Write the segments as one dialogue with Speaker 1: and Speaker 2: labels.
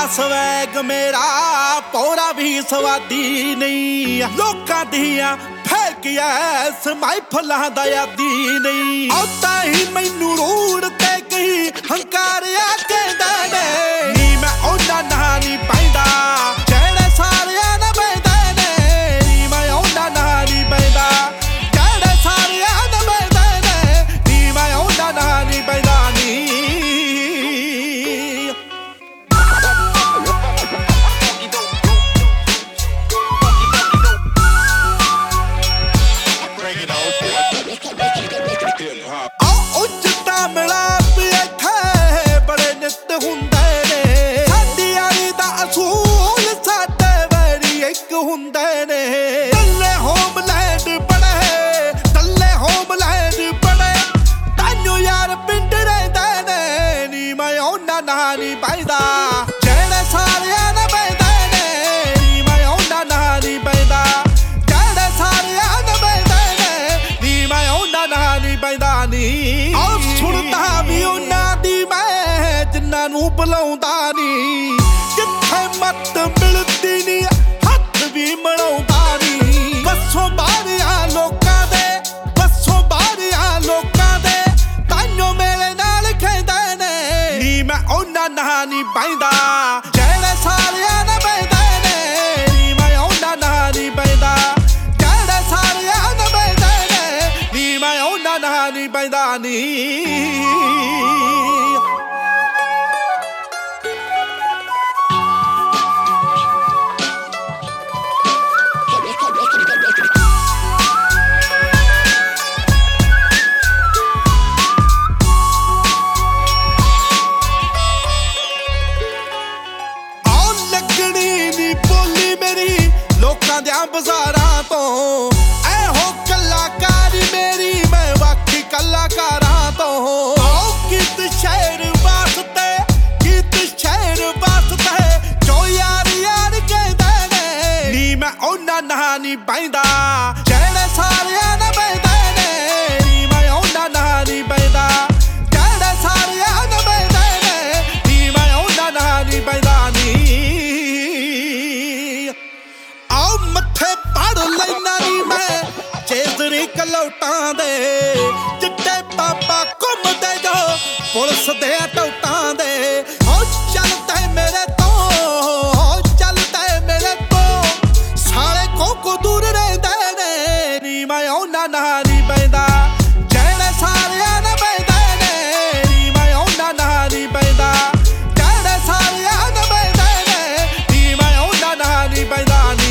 Speaker 1: swag मेरा पौरा भी स्वादी नहीं लोकां दियां फेकिया महफलां दा यादी नहीं औता ही मैनू रोड ते कही हंकारिया कहंदा ने नी मैं ओना ना नहीं पैंदा जेड़े सारियां ना पैंदे ने नी मैं ओना ना नहीं पैंदा जेड़े सारियां ना पैंदे ने नी मैं ओना ना नहीं पैंदा नी नहीं पैदा जेड़े सारियां ना पैंदे ने नी मैं ओना ना नहीं पैंदा जेड़े सारियां ना पैंदे ने नी मैं ओना ना नहीं पैंदा नी और सुनदा भी ओना दी मैं जिन्ना नू बुलाउंदा नी जिथे मत मिलदी नी हथ भी मड़ाउंदा नी बसों बारियां लोकां दे बसों बारियां लोकां दे ताइयों मेरे नाल खेंदे ने नी मैं ओना ना नहीं पैंदा जेड़े सारियां ना पैंदे ने नी मैं ओना ना नहीं पैंदा जेड़े सारियां ना पैंदे ने नी मैं ओना ना नहीं पैंदा नी बाजारां तो ऐहो कलाकारी मेरी मैं बाकी कलाकारां तो गीत शहर वास्ते गीत शहर वास्ते जो यार यार कहदे ने नी मैं ओना ना नहीं पैंदा जेड़े सारियां ना पैंदे ने नी मैं ओना ना नहीं पैंदा जेड़े सारियां ना पैंदे ने नी मैं ओना ना नहीं पैंदा नी चेजरी कलौटां दे चिट्टे पापा घुमदे जो पुलिस दे टौटां दे हो चलते मेरे तो हो चलते मेरे तो सारे को दूर रहिंदे ने नी मैं ओना ना नहीं पैंदा जेड़े सारियां ना पैंदे ने नी मैं ओना ना नहीं पैंदा जेड़े सारियां ना पैंदे ने नी मैं ओना ना नहीं पैंदा नी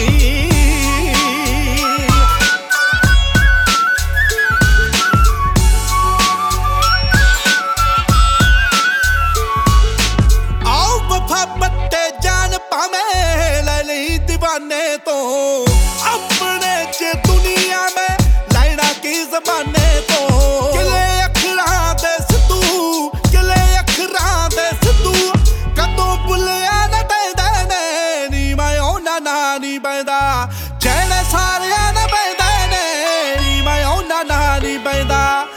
Speaker 1: तो अपने च दुनिया में लैना की जमाने तो किले अखरां दे सिद्धू किले अखरां दे सिद्धू कदों भुलिया ना पैंदे ने नी मैं ओना ना नहीं पैंदा जेड़े सारियां ना पैंदे ने नी मैं ओना ना नहीं पैंदा